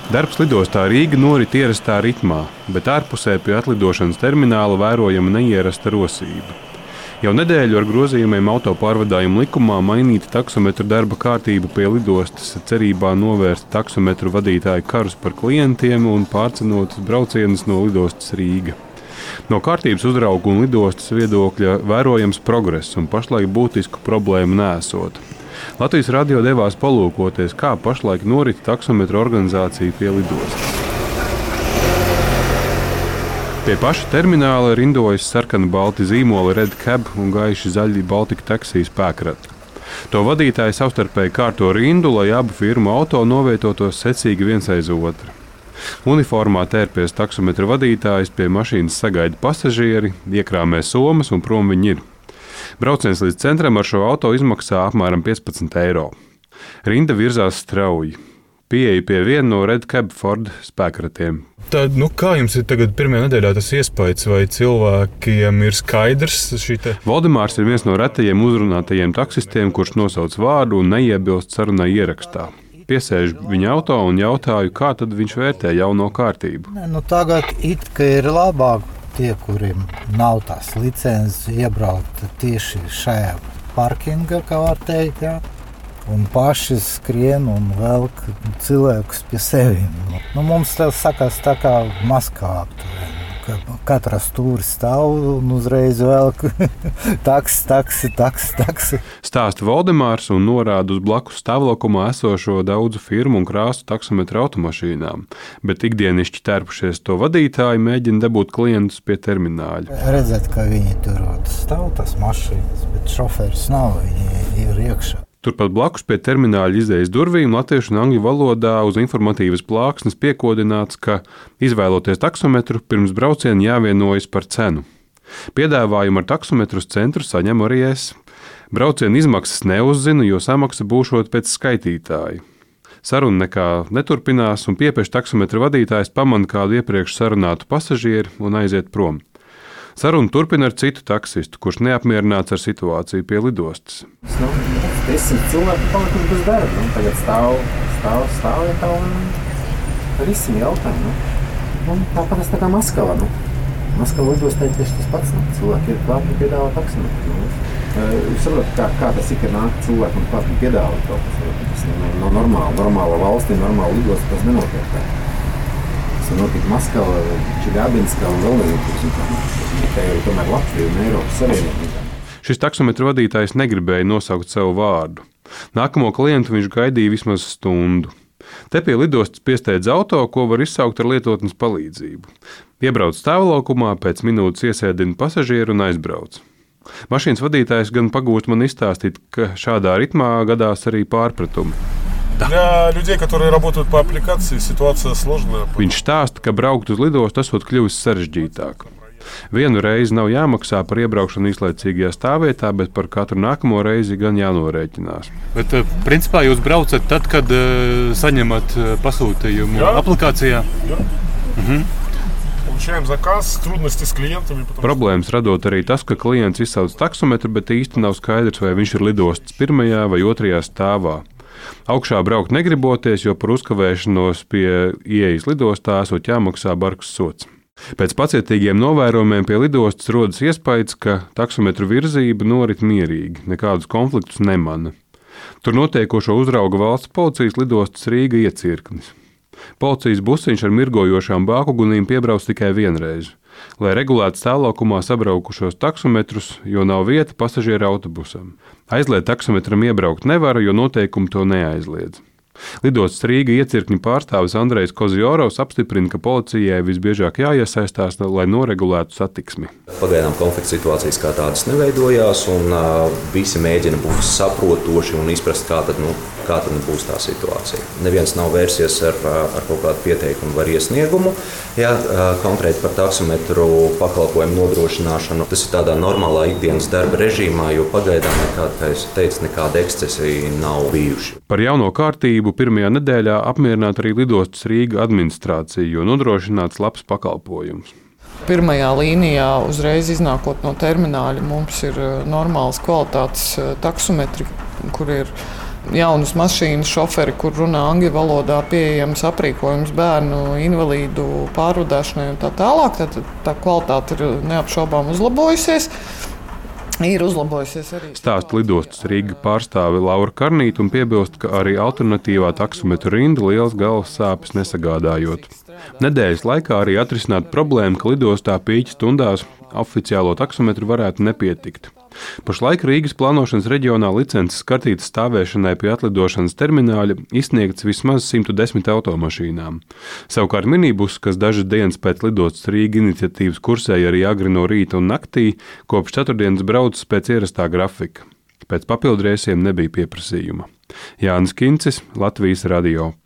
Darbs lidostā Rīga norit ierastā ritmā, bet ārpusē pie atlidošanas termināla vērojama neierasta rosība. Jau nedēļu ar grozījumiem autopārvadājumu likumā mainīta taksometru darba kārtība pie lidostas, cerībā novērst taksometru vadītāju karus par klientiem un pārcenotus braucienus no lidostas Rīga. No kārtības uzrauga un lidostas viedokļa vērojams progress un pašlaik būtisku problēmu nesot. Latvijas radio devās palūkoties, kā pašlaik norit taksometru organizācija pie lidostas. Pie paša termināla rindojas sarkani balti zīmoli Red Cab un gaiši zaļi Baltic Taxi spēkrati. To vadītāji savstarpēji kārto rindu, lai abu firmu auto novietotos secīgi viens aiz otru. Uniformā tērpies taksometra vadītājs, pie mašīnas sagaida pasažieri, iekrāmē somas un prom viņi ir. Brauciens līdz centram ar šo auto izmaksā apmēram 15 eiro. Rinda virzās strauji. Pieeja pie viena no Red Cab Ford spēkratiem. Tad, kā jums ir tagad pirmajā nedēļā tas iespējas, vai cilvēkiem ir skaidrs šī te? Valdemārs ir viens no retajiem uzrunātajiem taksistiem, kurš nosauc vārdu un neiebilst sarunai ierakstā. Piesēž viņa auto un jautāju, kā tad viņš vērtē jauno kārtību. Tagad it kā ir labāk tie, kuriem nav tās licences iebraukt tieši šajā parkingā, kā var teikt, jā. Un paši skrien un velk cilvēkus pie sevis. Mums tas sakās tā kā Maskavā. Katrs stūri stāv un uzreiz velk taksi. Stāsta Valdemārs un norāda uz blakus stāvlaukumā esošo daudzu firmu un krāsu taksometru automašīnām, bet ikdienišķi tērpušies to vadītāji mēģina dabūt klientus pie termināļa. Redzēt, ka viņi tur stāv tas mašīnas, bet šoferis nav, viņi ir iekšā. Turpat blakus pie termināļa izējas durvīm latviešu un angļu valodā uz informatīvas plāksnes piekodināts, ka, izvēloties taksometru, pirms brauciena jāvienojas par cenu. Piedāvājumu ar taksometru uz centru saņem arī es. Brauciena izmaksas neuzzinu, jo samaksa būšot pēc skaitītāja. Saruna nekā neturpinās, un piepieši taksometra vadītājs pamana kādu iepriekš sarunātu pasažieri un aiziet prom. Sarunu turpina ar citu taksistu, kurš neapmierināts ar situāciju pie lidostas. 10 cilvēki palikuši bez darba. Tagad stāv un risina jautājumu. Tāpat tā kā Maskavā. Maskavā lidostā tieši tas pats. Cilvēki ir klāt un piedāvā taksometru. Jūs saprotat, kā tas ir, ka nāk cilvēki un klāt un piedāvā to. Tas nav normāla valstī, normāla lidosta, tas nenotiek tā. Tas notiek Maskavā, Čigābinskā un vēl Tā ir tomēr Latvija un Eiropas Savienība. Šis taksometra vadītājs negribēja nosaukt savu vārdu. Nākamo klientu viņš gaidīja vismaz stundu. Te pie lidostas piesteidz auto, ko var izsaukt ar lietotnes palīdzību. Iebrauc stāvlaukumā, pēc minūtes iesēdina pasažieru un aizbrauc. Mašīnas vadītājs gan pagūst man izstāstīt, ka šādā ritmā gadās arī pārpratumi. Для людей, которые работают по аппликации, ситуация сложная. Viņš stāsta, ka braukt uz lidostu esot kļuvis sarežģītāk. Vienu reizi nav jāmaksā par iebraukšanu īslaicīgajā stāvvietā, bet par katru nākamo reizi gan jānorēķinās. Bet, principā, jūs braucat tad, kad saņemat pasūtījumu aplikācijā? Jā. Получаем заказ, трудности с клиентами. Problēmas radot arī tas, ka klients izsauc taksometru, bet īsti nav skaidrs, vai viņš ir lidostas pirmajā vai otrajā stāvā. Augšā braukt negriboties, jo par uzkavēšanos pie ieejas lidostā esot jāmaksā bargs sods. Pēc pacietīgiem novērojumiem pie lidostas rodas iespējas, ka taksometru virzība norit mierīgi, nekādus konfliktus nemana. Tur notiekošo uzrauga valsts policijas lidostas Rīga iecirknis. Policijas busiņš ar mirgojošām bākugunīm piebrauc tikai vienreiz, lai regulētu stāvlaukumā sabraukušos taksometrus, jo nav vieta pasažieru autobusam. Aizliegt taksometram iebraukt nevar, jo noteikumi to neaizliedz. Lidostas Rīga iecirkņu pārstāvis Andrejs Kozjorovs apstiprina, ka policijai visbiežāk jāiesaistās, lai noregulētu satiksmi. Pagaidām konflikta situācijas kā tādas neveidojās, un visi mēģina būt saprotoši un izprast, kā tad būs tā situācija. Neviens nav vērsies ar kaut kādu pieteikumu vai iesniegumu. Ja, konkrēti par taksometru pakalpojumu nodrošināšanu, tas ir tādā normālā ikdienas darba režīmā, jo pagaidām nekāda ekscesi nav bijuši. Par jauno kārtību pirmajā nedēļā apmierināta arī lidostas Rīga administrācija, jo nodrošināts labs pakalpojums. Pirmajā līnijā uzreiz iznākot no termināļa mums ir normāls kvalitātes taksometri, kur ir jaunas mašīnas šoferi, kur runā angļu valodā, pieejams aprīkojums bērnu invalīdu pārvadāšanai un tā tālāk. Tad tā kvalitāte ir neapšaubām uzlabojusies. Ir uzlabojusies arī. Stāsta lidostas Rīga pārstāve Laura Karnīte un piebilst, ka arī alternatīvā taksometru rinda liels galvas sāpes nesagādājot. Nedēļas laikā arī atrisināt problēmu, ka lidostā pīķa stundās oficiālo taksometru varētu nepietikt. Pašlaik Rīgas plānošanas reģionā licences kartītes stāvēšanai pie atlidošanas termināļa izsniegts vismaz 110 automašīnām. Savukārt minibus, kas dažas dienas pēc lidostas Rīga iniciatīvas kursēja arī agri no rīta un naktī, kopš ceturtdienas braucas pēc ierastā grafika. Pēc papildreisiem nebija pieprasījuma. Jānis Kincis, Latvijas radio.